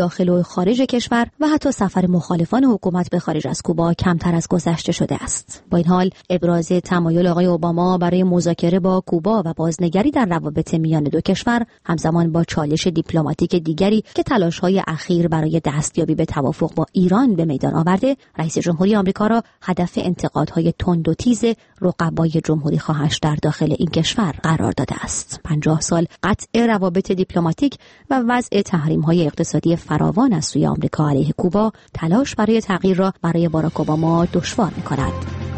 داخل و خارج کشور و حتی سفر مخالفان حکومت به خارج از کوبا کمتر از گذشته شده است. با این حال ابراز تمایل آقای اوباما برای مذاکره با کوبا و بازنگری در روابط میان دو کشور همزمان با چالش دیپلماتیک دیگری که تلاش‌های اخیر برای دستیابی به توافق با ایران به میدان آورده، رئیس جمهوری آمریکا را هدف انتقادهای تند و تیز رقبای جمهوری خواهش در داخل این کشور قرار داده است. پنجاه سال قطع روابط دیپلماتیک و وضع تحریم‌های اقتصادی فراوان از سوی آمریکا علیه کوبا تلاش برای تغییر را برای باراک اوباما دشوار می‌کند.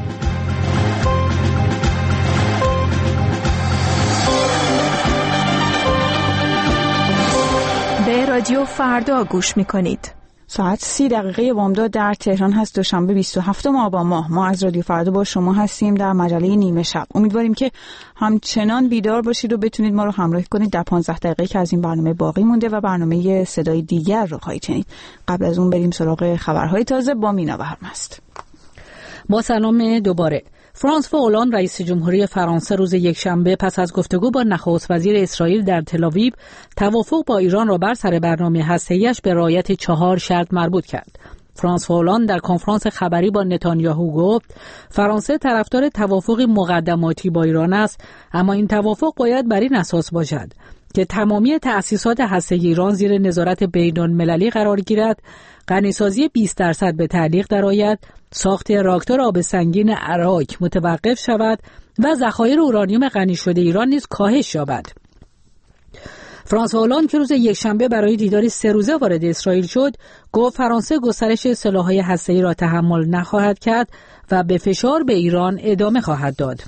به رادیو فردا گوش می‌کنید. ساعت سی دقیقه بامداد در تهران هست، دوشنبه بیست و هفتم آبان ماه. ما از رادیو فردا با شما هستیم در مجله نیمه شب. امیدواریم که همچنان بیدار باشید و بتونید ما رو همراهی کنید در پانزده دقیقه که از این برنامه باقی مونده و برنامه صدای دیگر رو خواهید شنید. قبل از اون بریم سراغ خبرهای تازه با مینا و هرمست. با سلام دوباره. فرانسوا اولان رئیس جمهوری فرانسه روز یکشنبه پس از گفتگو با نخست وزیر اسرائیل در تل‌آویو توافق با ایران را بر سر برنامه هسته‌ایش به رعایت چهار شرط مربوط کرد. فرانسوا اولان در کنفرانس خبری با نتانیاهو گفت فرانسه طرفدار توافقی مقدماتی با ایران است، اما این توافق باید بر این اساس باشد که تمامی تأسیسات هسته‌ای ایران زیر نظارت بین‌المللی قرار گیرد، غنیسازی بیست درصد به تعلیق درآید، ساخت راکتور آب سنگین عراق متوقف شود و ذخایر اورانیوم غنی شده ایران نیز کاهش یابد. فرانسوا اولان که روز یکشنبه برای دیداری سه روزه وارد اسرائیل شد، گفت فرانسه گسترش سلاح‌های هسته‌ای را تحمل نخواهد کرد و به فشار به ایران ادامه خواهد داد.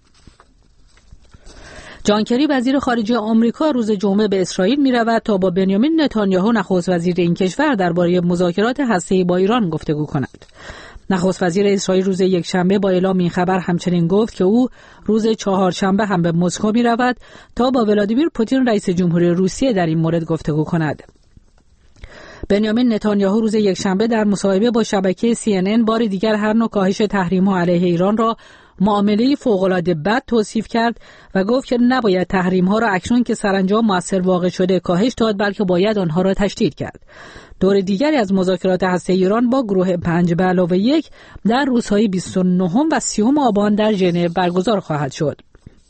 جان کری وزیر خارجه آمریکا روز جمعه به اسرائیل می رود تا با بنیامین نتانیاهو نخست وزیر این کشور درباره مذاکرات هسته‌ای با ایران گفتگو کند. نخست وزیر اسرائیل روز یکشنبه با اعلام این خبر همچنین گفت که او روز چهارشنبه هم به مسکو می رود تا با ولادیمیر پوتین رئیس جمهوری روسیه در این مورد گفتگو کند. بنیامین نتانیاهو روز یکشنبه در مصاحبه با شبکه سی ان ان بار دیگر هر نوع کاهش تحریم‌ها علیه ایران را معامله فوق‌العاده بد توصیف کرد و گفت که نباید تحریم‌ها را اکنون که سرانجام مؤثر واقع شده کاهش داد، بلکه باید آنها را تشدید کرد. دور دیگری از مذاکرات هسته‌ای ایران با گروه پنج به علاوه یک در روزهای بیست و نه و سی آبان در ژنو برگزار خواهد شد.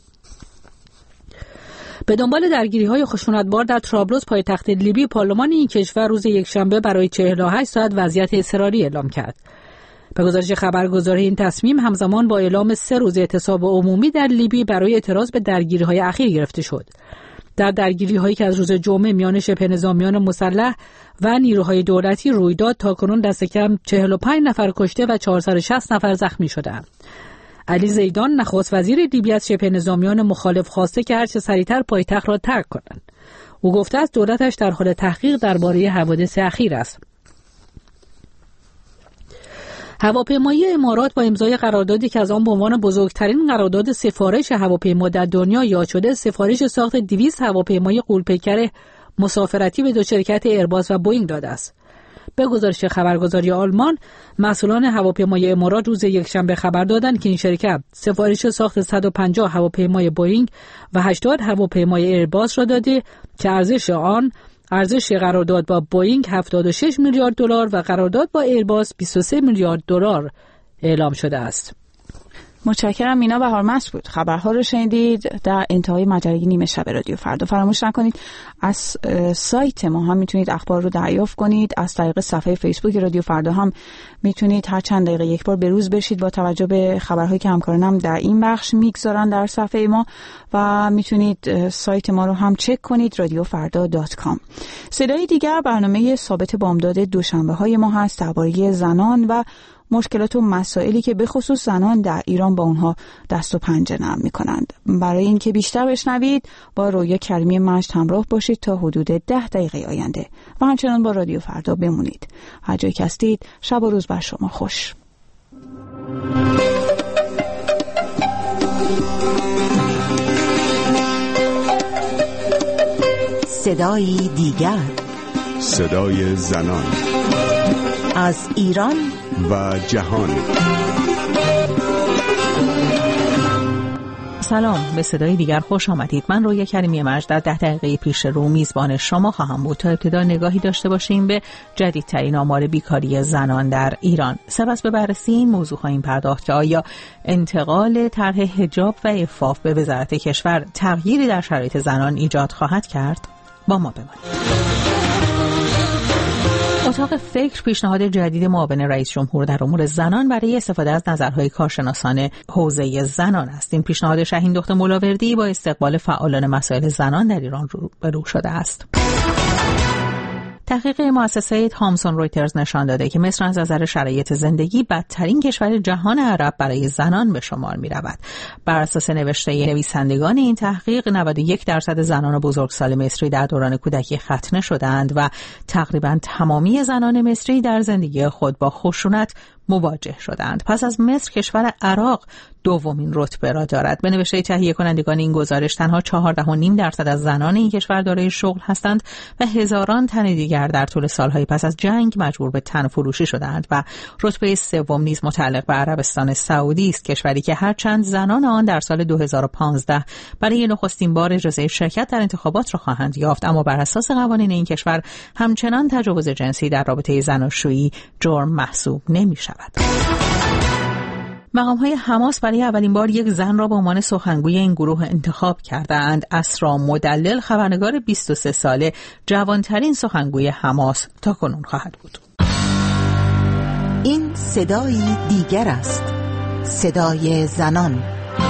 به دنبال درگیری‌های خشونتبار در طرابلس پایتخت لیبی، پارلمان این کشور روز یکشنبه برای چهل و هشت ساعت وضعیت اضطراری اعلام کرد. به گزارش خبرگزاری این تصمیم همزمان با اعلام سه روز اعتصاب عمومی در لیبی برای اعتراض به درگیری‌های اخیر گرفته شد. در درگیری‌هایی که از روز جمعه میان شبه نظامیان مسلح و نیروهای دولتی روی داد، تاکنون دست کم چهل و پنج نفر کشته و چهارصد و شصت نفر زخمی شدند. علی زیدان نخست وزیر لیبی از شبه نظامیان مخالف خواسته که هرچه سریعتر پایتخت را ترک کنند. او گفته است دولتش در حال تحقیق درباره حوادث اخیر است. هواپیمایی امارات با امضای قراردادی که از آن به عنوان بزرگترین قرارداد سفارش هواپیما در دنیا یاد شده، سفارش ساخت دویست هواپیمای غول‌پیکر مسافرتی به دو شرکت ایرباس و بوئینگ داده است. به گزارش خبرگزاری آلمان، مسئولان هواپیمای امارات روز یکشنبه خبر دادند که این شرکت سفارش ساخت صد و پنجاه هواپیمای بوئینگ و هشتاد هواپیمای ایرباس را داده که ارزش آن ارزش قرارداد با بوئینگ هفتاد و شش میلیارد دلار و قرارداد با ایرباس بیست و سه میلیارد دلار اعلام شده است. متشکرم. مینا بهارمست بود. خبرها رو شنیدید در انتهای مجله نیمه شب رادیو فردا. فراموش نکنید از سایت ما هم میتونید اخبار رو دریافت کنید. از طریق صفحه فیسبوک رادیو فردا هم میتونید هر چند دقیقه یک بار بروز بشید با توجه به خبرهایی که همکارانم در این بخش میگذارن در صفحه ما، و میتونید سایت ما رو هم چک کنید رادیو فردا دات کام. صدای دیگر برنامه ثابت بامداد دوشنبه های ما هست درباره زنان و مشکلات و مسائلی که به خصوص زنان در ایران با اونها دست و پنجه نرم میکنند. برای اینکه بیشتر بشنوید با رویا کریمی مجد همراه باشید تا حدود ده دقیقه آینده و همچنان با رادیو فردا بمونید. هر جایی که هستید شب و روز بر شما خوش. صدای دیگر، صدای زنان از ایران و جهان. سلام، به صدای دیگر خوش آمدید. من رویا کریمی مجد در ده دقیقه پیش رو میزبان شما خواهم بود تا ابتدا نگاهی داشته باشیم به جدیدترین آمار بیکاری زنان در ایران. سپس به بررسی این موضوع خواهیم پرداخت که آیا انتقال طرح حجاب و عفاف به وزارت کشور تغییری در شرایط زنان ایجاد خواهد کرد؟ با ما بمانید. اتاق فکر پیشنهاد جدید معاون رئیس جمهور در امور زنان برای استفاده از نظرهای کارشناسان حوزه زنان است. این پیشنهاد شاهین دخت ملاوردی با استقبال فعالان مسائل زنان در ایران روبرو شده است. تحقیق مؤسسه تامسون رویترز نشان داده که مصر از نظر شرایط زندگی بدترین کشور جهان عرب برای زنان به شمار می رود. بر اساس نوشته نویسندگان این تحقیق نود و یک درصد زنان بزرگسال مصری در دوران کودکی ختنه شدند و تقریبا تمامی زنان مصری در زندگی خود با خشونت مواجه شدند. پس از مصر کشور عراق دومین رتبه را دارد. به نوشته تهیه کنندگان این گزارش تنها چهارده و نیم درصد از زنان این کشور دارای شغل هستند و هزاران تن دیگر در طول سالهای پس از جنگ مجبور به تن فروشی شدند و رتبه سوم نیز متعلق به عربستان سعودی است، کشوری که هرچند زنان آن در سال دو هزار و پانزده برای نخستین بار اجازه شرکت در انتخابات را خواهند یافت، اما بر اساس قوانین این کشور همچنان تجاوز جنسی در رابطه زناشویی جرم محسوب نمی‌شود. مقام‌های حماس برای اولین بار یک زن را به عنوان سخنگوی این گروه انتخاب کردند. اسرا مدلل خبرنگار بیست و سه ساله جوانترین سخنگوی حماس تاکنون خواهد بود. این صدایی دیگر است، صدای زنان.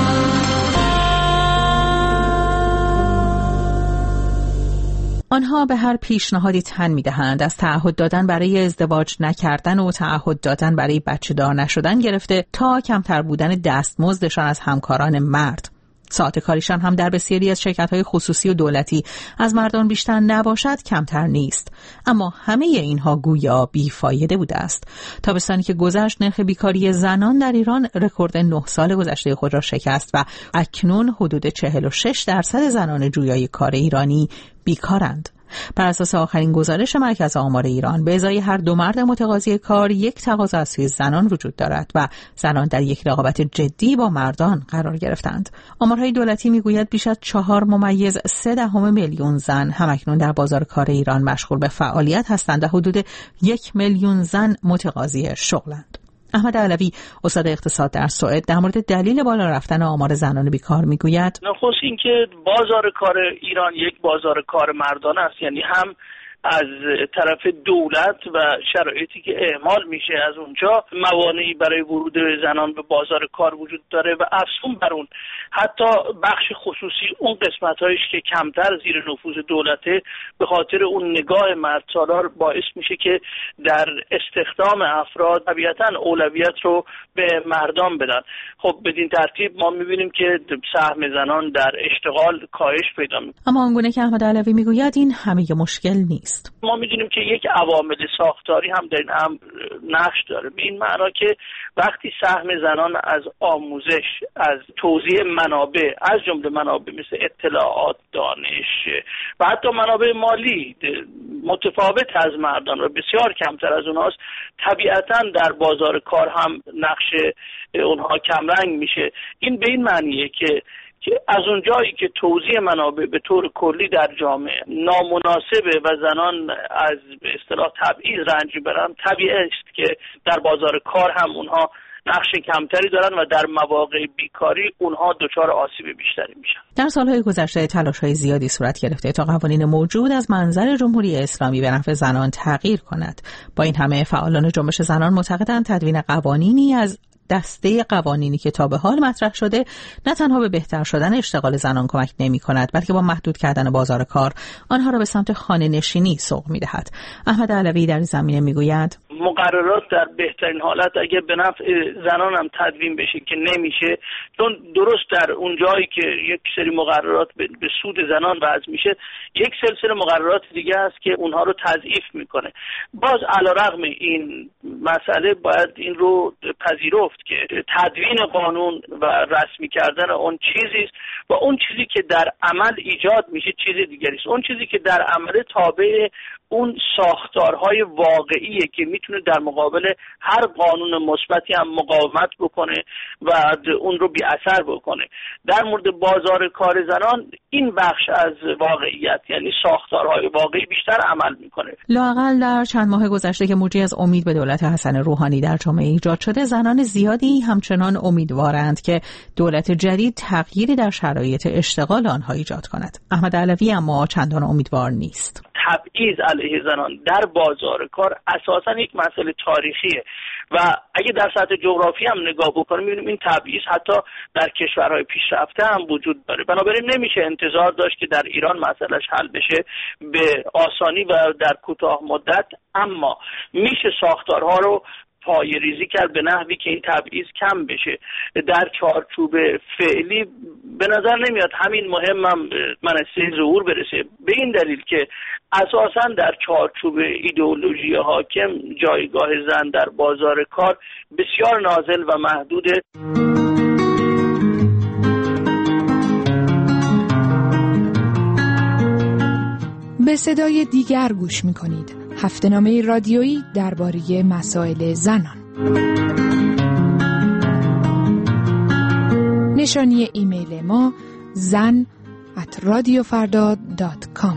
آنها به هر پیشنهادی تن می‌دهند، از تعهد دادن برای ازدواج نکردن و تعهد دادن برای بچه دار نشدن گرفته تا کمتر بودن دستمزدشان از همکاران مرد. ساعت کاریشان هم در بسیاری از شرکت‌های خصوصی و دولتی از مردان بیشتر نباشد کمتر نیست. اما همه اینها گویا بیفایده بوده است. تابستانی که گذشت نرخ بیکاری زنان در ایران رکورد نه سال گذشته خود را شکست و اکنون حدود چهل و شش درصد زنان جویای کار ایرانی بیکارند. بر اساس آخرین گزارش مرکز آمار ایران به ازای هر دو مرد متقاضی کار یک تقاضا از سوی زنان وجود دارد و زنان در یک رقابت جدی با مردان قرار گرفتند. آمارهای دولتی میگوید بیش از چهار ممیز سه دهم میلیون زن همکنون در بازار کار ایران مشغول به فعالیت هستند و حدود یک میلیون زن متقاضی شغلند. احمد علوی استاد اقتصاد در سوئد در مورد دلیل بالا رفتن آمار زنان بیکار میگوید: نخست اینکه بازار کار ایران یک بازار کار مردانه است، یعنی هم از طرف دولت و شرایطی که اعمال میشه از اونجا موانعی برای ورود زنان به بازار کار وجود داره و افزون بر اون حتی بخش خصوصی اون قسمت‌هایش که کمتر زیر نفوذ دولته به خاطر اون نگاه مردسالار باعث میشه که در استخدام افراد طبیعتاً اولویت رو به مردان بدن. خب بدین ترتیب ما میبینیم که سهم زنان در اشتغال کاهش پیدا میکنه. اما آنگونه که احمد علوی میگوید این همه مشکل نیست. ما میدونیم که یک عوامل ساختاری هم در این امر نقش داره، به این معنا که وقتی سهم زنان از آموزش، از توزیع منابع از جمله منابع مثل اطلاعات، دانش و حتی منابع مالی متفاوت از مردان و بسیار کمتر از اونهاست، طبیعتاً در بازار کار هم نقش اونها کمرنگ میشه. این به این معنیه که که از اون جایی که توزیع منابع به طور کلی در جامعه نامناسبه و زنان از به اصطلاح تبعیض رنج برن، طبیعی است که در بازار کار هم اونها نقش کمتری دارن و در مواقع بیکاری اونها دچار آسیب بیشتری میشن. در سالهای گذشته تلاش‌های زیادی صورت گرفته تا قوانین موجود از منظر جمهوری اسلامی به نفع زنان تغییر کند. با این همه فعالان جنبش زنان معتقدند تدوین قوانینی از دسته قوانینی که تا به حال مطرح شده نه تنها به بهتر شدن اشتغال زنان کمک نمی کند، بلکه با محدود کردن بازار کار آنها را به سمت خانه نشینی سوق می دهد. احمد علوی در زمینه می گوید: مقررات در بهترین حالت اگه به نفع زنان هم تدوین بشه که نمیشه، چون درست در اون جایی که یک سری مقررات به سود زنان وضع میشه، یک سلسله مقررات دیگه هست که اونها رو تضعیف میکنه. باز علیرغم این مسئله باید این رو پذیرفت که تدوین قانون و رسمی کردن اون چیزی است و اون چیزی که در عمل ایجاد میشه چیز دیگری است. اون چیزی که در عمل تابع اون ساختارهای واقعیه که میتونه در مقابل هر قانون مثبتی هم مقاومت بکنه و اون رو بی اثر بکنه. در مورد بازار کار زنان این بخش از واقعیت، یعنی ساختارهای واقعی، بیشتر عمل میکنه. لااقل در چند ماه گذشته که موجی از امید به دولت حسن روحانی در جامعه ایجاد شده، زنان زیادی همچنان امیدوارند که دولت جدید تغییری در شرایط اشتغال آنها ایجاد کند. احمد علوی اما چندان امیدوار نیست. تبعیض علیه زنان در بازار کار اساساً یک مسئله تاریخیه و اگه در سطح جغرافی هم نگاه بکنیم می‌بینیم این تبعیض حتی در کشورهای پیشرفته هم وجود داره. بنابراین نمیشه انتظار داشت که در ایران مسئلهش حل بشه به آسانی و در کوتاه مدت، اما میشه ساختارها رو پای ریزی کرد به نحوی که این تبعیض کم بشه. در چارچوب فعلی به نظر نمیاد همین مهم هم منصه ظهور برسه، به این دلیل که اساساً در چارچوب ایدئولوژی حاکم جایگاه زن در بازار کار بسیار نازل و محدوده. به صدای دیگر گوش می‌کنید. هفته‌نامه رادیویی درباره مسائل زنان. نشانی ایمیل ما زن ات رادیو فردا دات کام.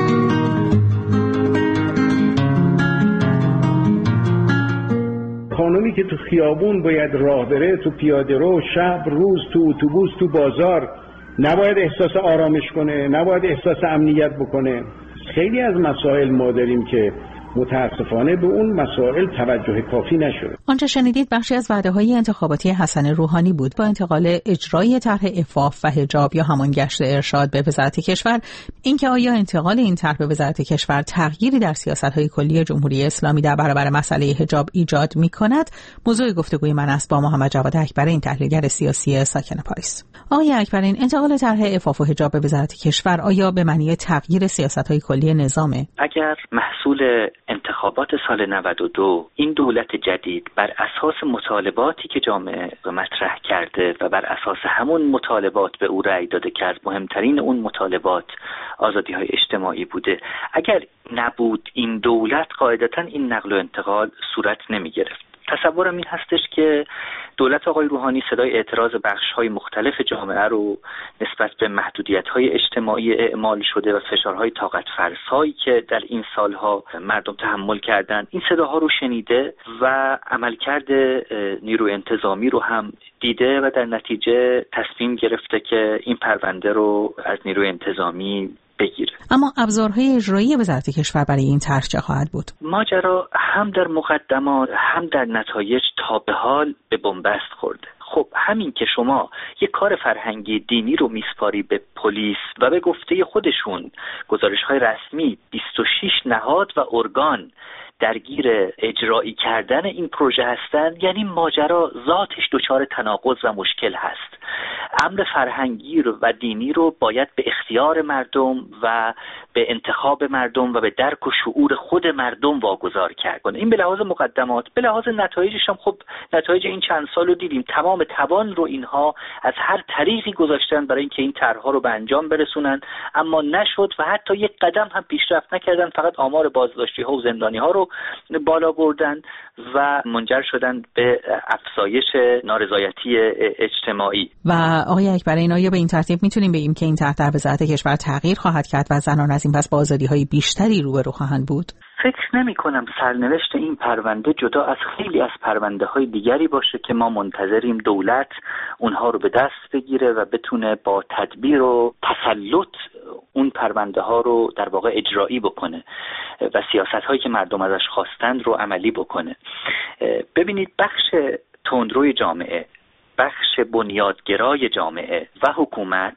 خانومی که تو خیابون باید راه بره، تو پیاده رو، شب روز، تو اتوبوس، تو بازار، نباید احساس آرامش کنه، نباید احساس امنیت بکنه. خیلی از مسائل ما داریم که متاسفانه به اون مسائل توجه کافی نشده. آنچه شنیدید بخشی از وعده‌های انتخاباتی حسن روحانی بود. با انتقال اجرای طرح عفاف و حجاب یا همان گشت ارشاد به وزارت کشور، اینکه آیا انتقال این طرح به وزارت کشور تغییری در سیاست‌های کلی جمهوری اسلامی در برابر مسئله حجاب ایجاد می‌کند، موضوع گفتگوی من است با محمد جواد اکبر، این تحلیلگر سیاسی ساکن پاریس. آقای اکبرین، انتقال طرح عفاف و حجاب به وزارت کشور آیا به معنی تغییر سیاست‌های کلی نظامه؟ اگر محصول انتخابات سال نود و دو این دولت جدید بر اساس مطالباتی که جامعه مطرح کرده و بر اساس همون مطالبات به او رأی داده کرد، مهمترین اون مطالبات آزادی‌های اجتماعی بوده، اگر نبود این دولت قاعدتاً این نقل و انتقال صورت نمی‌گرفت. تصورم این هستش که دولت آقای روحانی صدای اعتراض بخش‌های مختلف جامعه رو نسبت به محدودیت‌های اجتماعی اعمال شده و فشارهای طاقت فرسایی که در این سالها مردم تحمل کردند، این صداها رو شنیده و عملکرد نیروی انتظامی رو هم دیده و در نتیجه تصمیم گرفته که این پرونده رو از نیروی انتظامی بگیره. اما ابزارهای اجرایی وزارت کشور برای این طرح چه خواهد بود؟ ماجرا هم در مقدمات هم در نتایج تا به حال به بنبست خورده. خب همین که شما یک کار فرهنگی دینی رو میسپاری به پلیس و به گفته خودشون گزارش‌های رسمی بیست و شش نهاد و ارگان درگیر اجرایی کردن این پروژه هستند، یعنی ماجرا ذاتش دچار تناقض و مشکل هست. امر فرهنگی رو و دینی رو باید به اختیار مردم و به انتخاب مردم و به درک و شعور خود مردم واگذار کرد. این به لحاظ مقدمات، به لحاظ نتایجش هم خب نتایج این چند سال رو دیدیم. تمام توان رو اینها از هر طریقی گذاشتن برای اینکه این طرح‌ها رو به انجام برسونن، اما نشد و حتی یک قدم هم پیشرفت نکردن، فقط آمار بازداشتی‌ها و زندانی‌ها رو بالا بردن و منجر شدن به افزایش نارضایتی اجتماعی. و آقای اکبرین، آیا به این ترتیب میتونیم بگیم که این طرح در وزارت کشور تغییر خواهد کرد و زنان از این پس با آزادی‌های بیشتری روبرو خواهند بود؟ فکر نمی کنم سرنوشت این پرونده جدا از خیلی از پرونده های دیگری باشه که ما منتظریم دولت اونها رو به دست بگیره و بتونه با تدبیر و تسلط اون پرونده ها رو در واقع اجرایی بکنه و سیاست هایی که مردم ازش خواستند رو عملی بکنه. ببینید، بخش تندروی جامعه، بخش بنیادگرای جامعه و حکومت،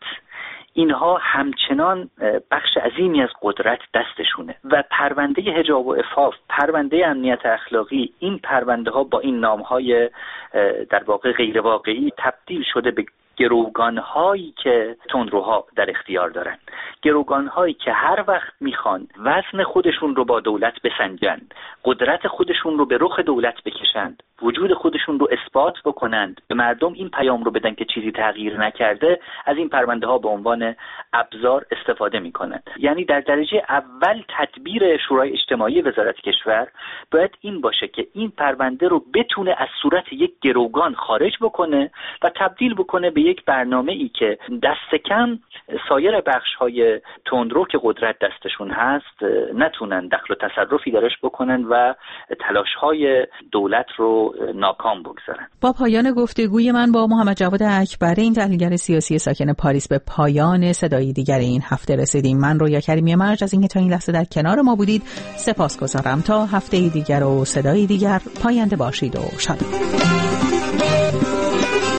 اینها همچنان بخش عظیمی از قدرت دستشونه و پرونده حجاب و عفاف، پرونده امنیت اخلاقی، این پرونده ها با این نام های در واقع غیر واقعی تبدیل شده به گروگان‌هایی که تندروها در اختیار دارن، گروگان‌هایی که هر وقت میخوان وزن خودشون رو با دولت بسنجند، قدرت خودشون رو به رخ دولت بکشند، وجود خودشون رو اثبات بکنند، به مردم این پیام رو بدن که چیزی تغییر نکرده، از این پرونده ها به عنوان ابزار استفاده میکنند. یعنی در درجه اول تدبیر شورای اجتماعی وزارت کشور باید این باشه که این پرونده رو بتونه از صورت یک گروگان خارج بکنه و تبدیل بکنه به یک برنامه‌ای که دست کم سایر بخش‌های تندرو که قدرت دستشون هست نتونن دخل و تصرفی درش بکنن و تلاش‌های دولت رو ناکام بگذارن. با پایان گفتگوی من با محمد جواد اکبری، این تحلیلگر سیاسی ساکن پاریس، به پایان صدای دیگر این هفته رسیدیم. من رویا کریمی مرج از اینکه تا این لحظه در کنار ما بودید سپاسگزارم. تا هفته دیگر و صدای دیگر پاینده باشید و شاد.